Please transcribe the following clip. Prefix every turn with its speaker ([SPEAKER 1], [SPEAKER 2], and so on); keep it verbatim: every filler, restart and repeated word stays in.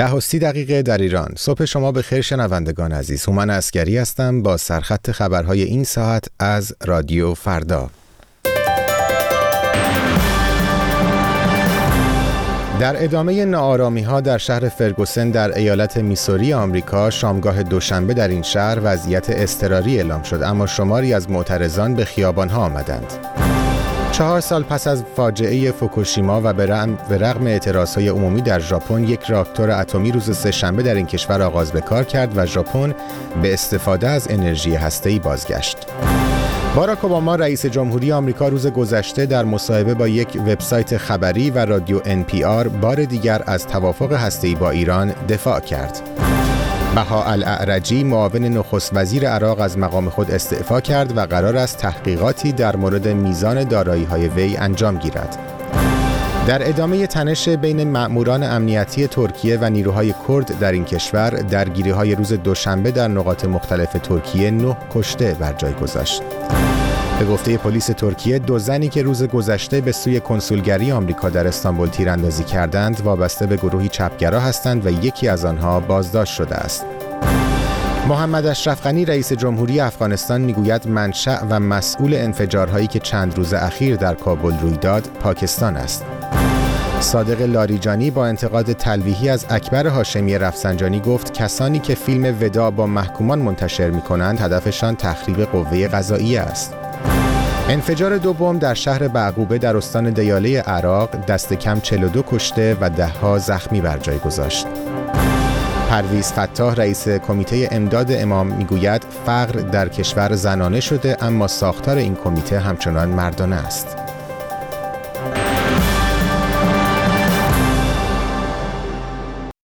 [SPEAKER 1] ده و سی دقیقه در ایران. صبح شما به خیر شنوندگان عزیز. هومن عسگری هستم با سرخط خبرهای این ساعت از رادیو فردا. در ادامه ناآرامی‌ها در شهر فرگوسن در ایالت میسوری آمریکا، شامگاه دوشنبه در این شهر وضعیت اضطراری اعلام شد، اما شماری از معترضان به خیابان‌ها آمدند. چهار سال پس از فاجعه فوکوشیما و به رغم اعتراضهای عمومی در ژاپن، یک راکتور اتمی روز سه‌شنبه در این کشور آغاز به کار کرد و ژاپن به استفاده از انرژی هسته‌ای بازگشت. باراک اوباما رئیس جمهوری آمریکا روز گذشته در مصاحبه با یک وبسایت خبری و رادیو ان پی آر بار دیگر از توافق هسته‌ای با ایران دفاع کرد. بهاءالاعرجی معاون نخست وزیر عراق از مقام خود استعفا کرد و قرار است تحقیقاتی در مورد میزان دارایی‌های وی انجام گیرد. در ادامه تنش بین مأموران امنیتی ترکیه و نیروهای کرد در این کشور، درگیری‌های روز دوشنبه در نقاط مختلف ترکیه نه کشته بر جای گذاشت. به گفته پلیس ترکیه، دو زنی که روز گذشته به سوی کنسولگری آمریکا در استانبول تیراندازی کردند، وابسته به گروهی چپگرا هستند و یکی از آنها بازداشت شده است. محمد اشرف غنی رئیس جمهوری افغانستان میگوید منشأ و مسئول انفجارهایی که چند روز اخیر در کابل روی داد پاکستان است. صادق لاریجانی با انتقاد تلویحی از اکبر هاشمی رفسنجانی گفت کسانی که فیلم وداع با محکومان منتشر می‌کنند هدفشان تخریب قوه قضاییه است. انفجار دو بمب در شهر بعقوبه در استان دیاله عراق دست کم چهل و دو کشته و ده‌ها زخمی بر جای گذاشت. پرویز فتاح رئیس کمیته امداد امام میگوید فقر در کشور زنانه شده، اما ساختار این کمیته همچنان مردانه است.